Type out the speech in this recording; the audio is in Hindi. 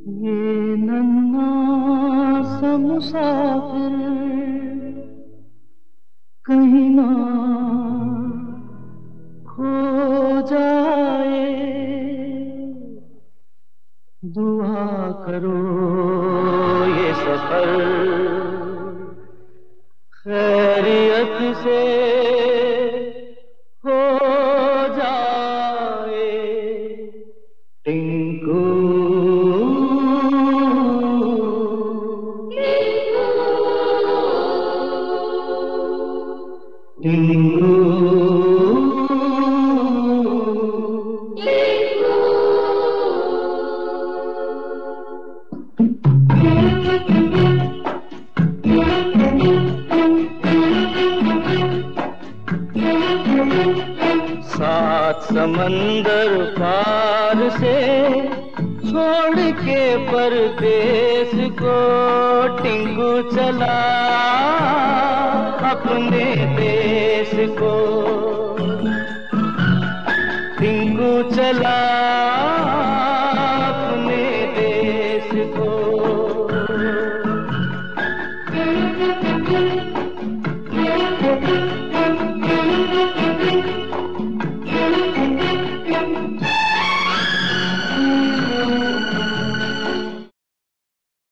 ये नन्हा सा मुसाफिर कहीं ना खो जाए। दुआ करो ये सफर खैरियत से हो जाए। टिंकू टिंकू सात समंदर पार से छोड़ के परदेस को टिंकू चला अपने देश को। टिंकू चला अपने देश को।